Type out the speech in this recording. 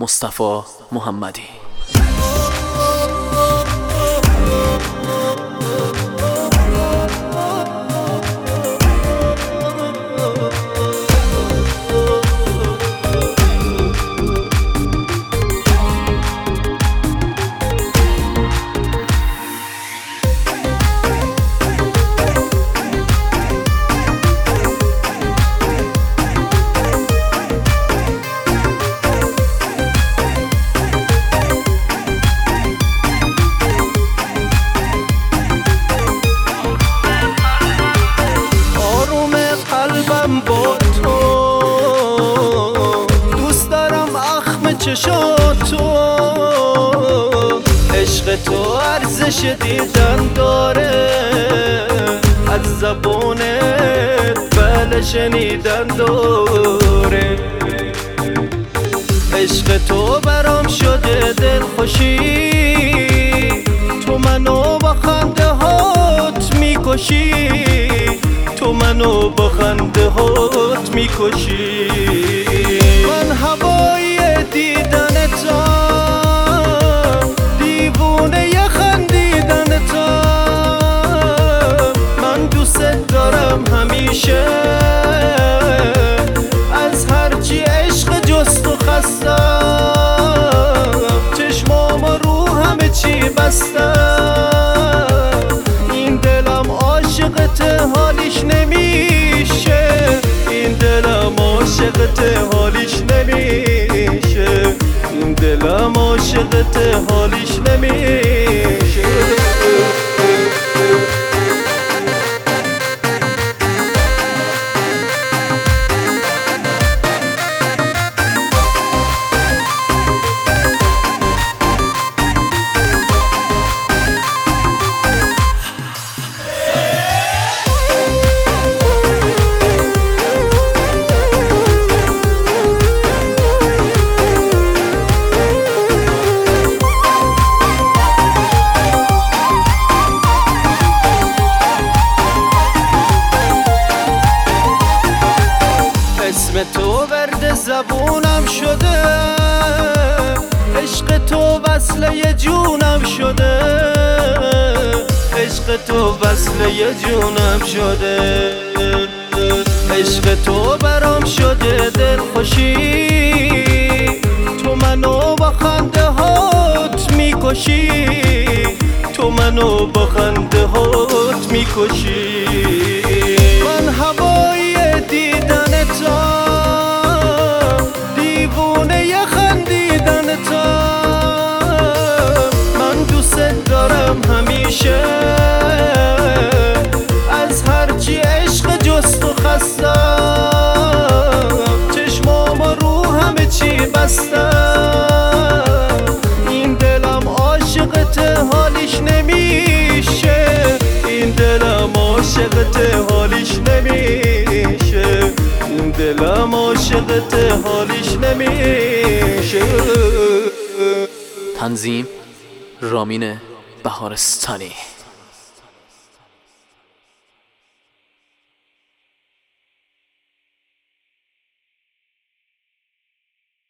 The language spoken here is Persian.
مصطفی محمدی. با تو دوست دارم اخم چشاتو، عشق تو ارزش دیدن داره، از زبونت بله شنیدن داره. عشق تو برام شده دلخوشی، تو منو با خنده هات میکشی، تو منو با خنده هات میکشی. من هوای دیدنتم، دیوونه ی خندیدنتم، من دوست دارم همیشه، از هرچی عشق جست و خستم، چشمام رو همه چی بستم، این دلم عاشقت حالیش نمیشه، این دلم عاشقت حالیش نمیشه، این دلم عاشقت حالیش نمیشه. اسم تو ورد زبونم شده، عشق تو وصله جونم شده، عشق تو وصله جونم شده. عشق تو برام شده دلخوشی، تو منو با خنده هات میکشی، تو منو با خنده هات میکشی. من هوای دیدنتم، دیوونه ی خندیدنتم، من دوست دارم همیشه، از هرچی عشق جست و خستم، چشمام رو همه چی بستم، این دلم عاشقت حالیش نمیشه، این دلم عاشقت حالیش نمیشه، این دلم عاشقت حالیش نمیشه. تنظیم رامین بهارستانی.